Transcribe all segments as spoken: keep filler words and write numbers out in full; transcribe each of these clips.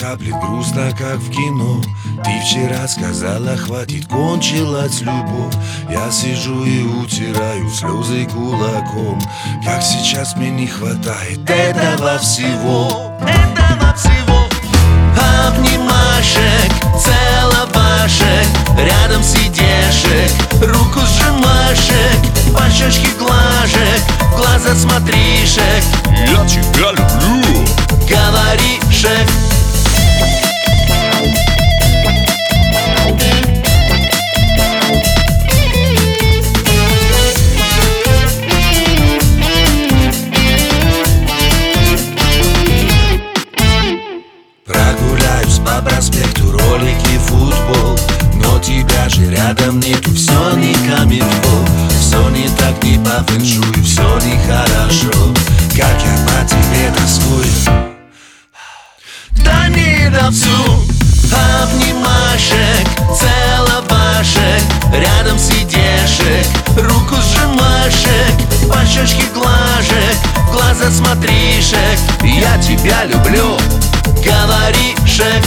капли грустно, как в кино. Ты вчера сказала, хватит, кончилась любовь. Я сижу и утираю слезы кулаком. Как сейчас мне не хватает этого всего, этого всего. Обнимашек, целовашек, рядом сидешек, руку сжимашек, по щечке глажек, в глаза смотришек. Я тебя люблю, говоришек. Прогуляюсь по проспекту, ролики, футбол, но тебя же рядом нету, все не камильфо. Все не так, не по фэншую, все нехорошо. Как я по тебе тоскую, да не до всю. Обнимашек, целовашек, рядом сидешек, руку сжимашек, по щечке глажек, в глаза смотришек. Я тебя люблю, говоришек.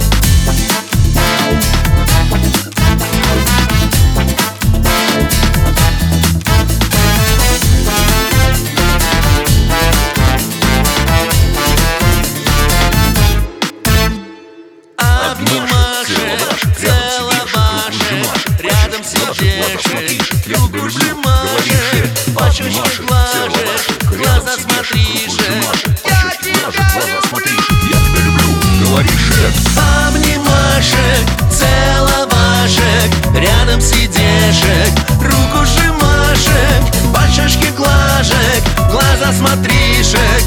Обнимашек, целовашек, рядом сидешек, руку сжимашек, по щечке глажек, в глаза смотришек. Я тебя люблю, говоришек. обнимашек, целовашек, рядом сидешек, руку сжимашек, по щечке глажек, в глаза смотришек.